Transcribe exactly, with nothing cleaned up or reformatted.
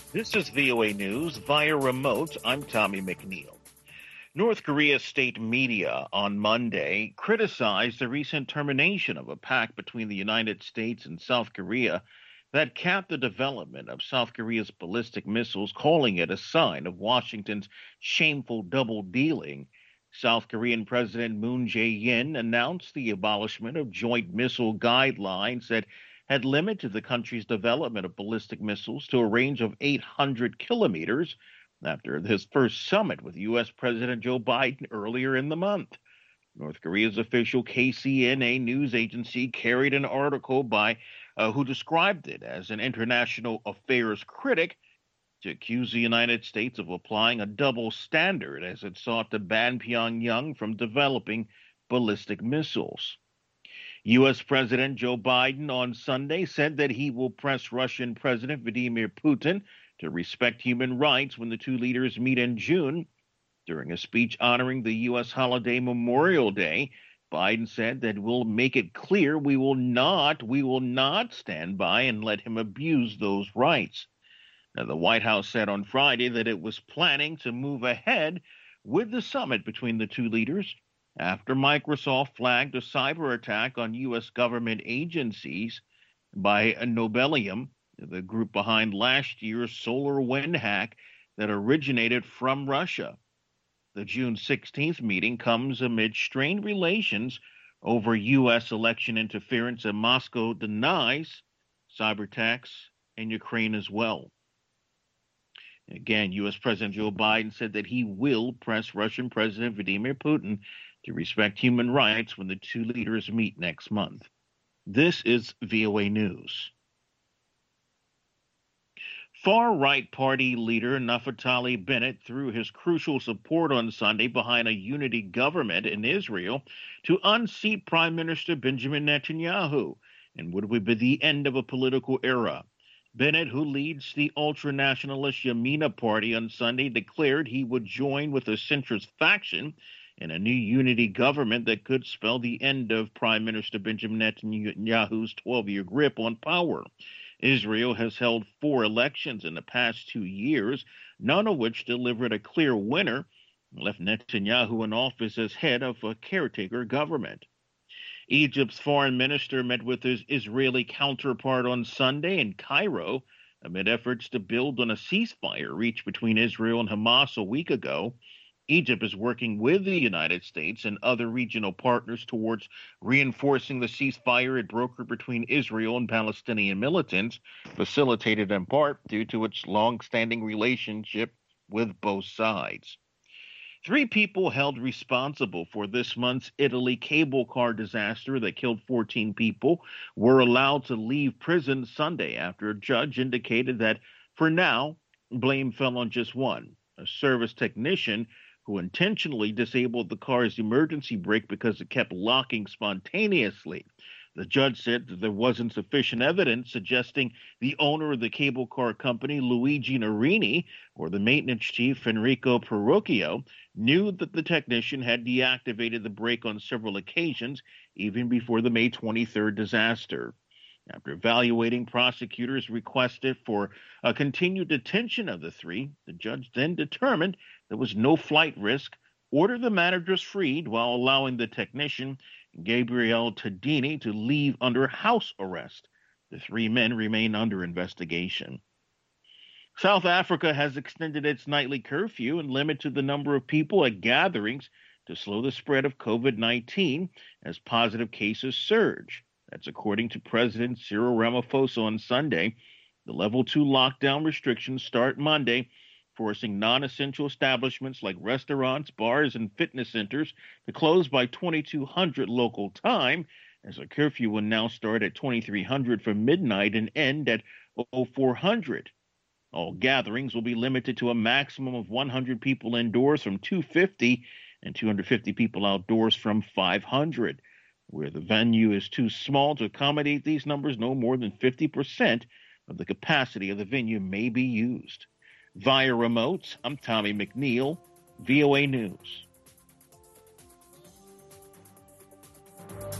This is V O A News via remote. I'm Tommy McNeil. North Korea's state media on Monday criticized the recent termination of a pact between the United States and South Korea that capped the development of South Korea's ballistic missiles, calling it a sign of Washington's shameful double dealing. South Korean President Moon Jae-in announced the abolishment of joint missile guidelines that had limited the country's development of ballistic missiles to a range of eight hundred kilometers after his first summit with U S. President Joe Biden earlier in the month. North Korea's official K C N A news agency carried an article by uh, who described it as an international affairs critic to accuse the United States of applying a double standard as it sought to ban Pyongyang from developing ballistic missiles. U S. President Joe Biden on Sunday said that he will press Russian President Vladimir Putin to respect human rights when the two leaders meet in June. During a speech honoring the U S holiday Memorial Day, Biden said that we'll make it clear we will not, we will not stand by and let him abuse those rights. Now, the White House said on Friday that it was planning to move ahead with the summit between the two leaders after Microsoft flagged a cyber attack on U S government agencies by Nobelium, the group behind last year's solar wind hack that originated from Russia. The June sixteenth meeting comes amid strained relations over U S election interference, and Moscow denies cyber attacks in Ukraine as well. Again, U S. President Joe Biden said that he will press Russian President Vladimir Putin to respect human rights when the two leaders meet next month. This is V O A News. Far-right party leader Naftali Bennett threw his crucial support on Sunday behind a unity government in Israel to unseat Prime Minister Benjamin Netanyahu, and would be the end of a political era. Bennett, who leads the ultra-nationalist Yamina Party on Sunday, declared he would join with a centrist faction in a new unity government that could spell the end of Prime Minister Benjamin Netanyahu's twelve-year grip on power. Israel has held four elections in the past two years, none of which delivered a clear winner, and left Netanyahu in office as head of a caretaker government. Egypt's foreign minister met with his Israeli counterpart on Sunday in Cairo amid efforts to build on a ceasefire reached between Israel and Hamas a week ago. Egypt is working with the United States and other regional partners towards reinforcing the ceasefire it brokered between Israel and Palestinian militants, facilitated in part due to its long-standing relationship with both sides. Three people held responsible for this month's Italy cable car disaster that killed fourteen people were allowed to leave prison Sunday after a judge indicated that, for now, blame fell on just one, a service technician who intentionally disabled the car's emergency brake because it kept locking spontaneously. The judge said that there wasn't sufficient evidence suggesting the owner of the cable car company, Luigi Narini, or the maintenance chief, Enrico Parrocchio, knew that the technician had deactivated the brake on several occasions, even before the May twenty-third disaster. After evaluating, prosecutors requested for a continued detention of the three. The judge then determined there was no flight risk, ordered the managers freed while allowing the technician, Gabriele Tadini, to leave under house arrest. The three men remain under investigation. South Africa has extended its nightly curfew and limited the number of people at gatherings to slow the spread of COVID nineteen as positive cases surge. That's according to President Cyril Ramaphosa on Sunday. The level two lockdown restrictions start Monday, forcing non-essential establishments like restaurants, bars, and fitness centers to close by twenty-two hundred local time, as a curfew will now start at twenty-three hundred for midnight and end at four hundred. All gatherings will be limited to a maximum of one hundred people indoors from two hundred fifty and two hundred fifty people outdoors from five hundred. Where the venue is too small to accommodate these numbers, no more than fifty percent of the capacity of the venue may be used. Via remote, I'm Tommy McNeil, V O A News.